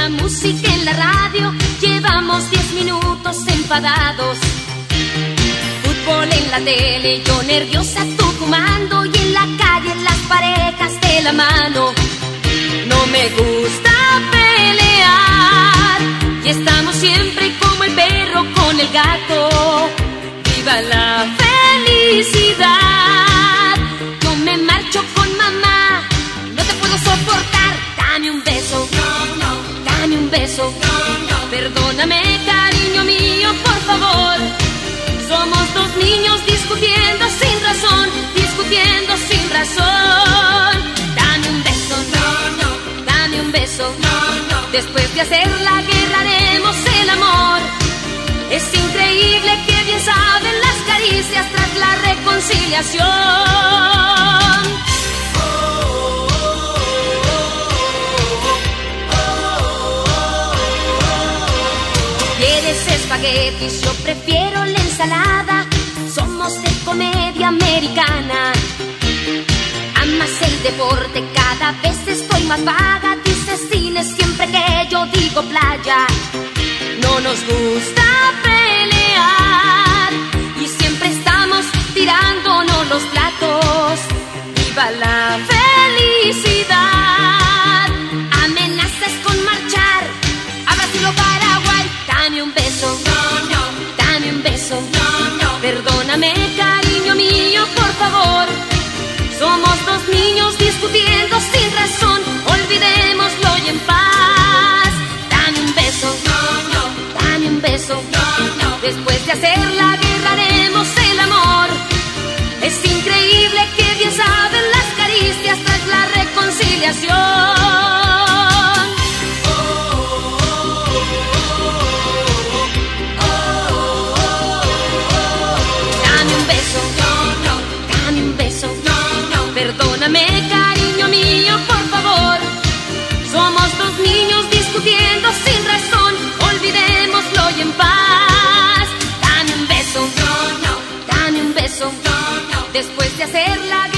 la música en la radio, llevamos 10 minutos enfadados. Fútbol en la tele, yo nerviosa, tú fumando, y en la calle las parejas de la mano. No me gusta pelear, y estamos siempre como el perro con el gato. ¡Viva la felicidad! Yo me marcho con mamá, no te puedo soportar. Dame un beso, dame un beso. Perdóname, cariño mío, por favor. Somos dos niños discutiendo sin razón, discutiendo sin razón. Dame un beso, dame un beso. Después de hacer la guerra haremos el amor. Es increíble que bien saben las caricias tras la reconciliación. ¿Quieres espaguetis? Yo prefiero la ensalada. Somos de comedia americana. Amas el deporte, cada vez estoy más vaga. Dices cine siempre que yo digo playa. No nos gusta pelear y siempre estamos tirándonos los platos. ¡Viva la felicidad! Amenazas con marchar a Brasil o Paraguay. Dame un beso, dame un beso. Perdóname, cariño mío, por favor. Somos dos niños discutiendo sin razón. Olvidémoslo y en paz. Dame un beso, dame un beso. Después de hacer la guerra haremos el amor. Es increíble que bien saben las caricias tras la reconciliación. Dame un beso, dame un beso. Perdóname, cariño mío, por favor. Somos dos niños discutiendo sin razón. Olvidémoslo y en paz. Dame un beso, dame un beso. Después de hacer la guerra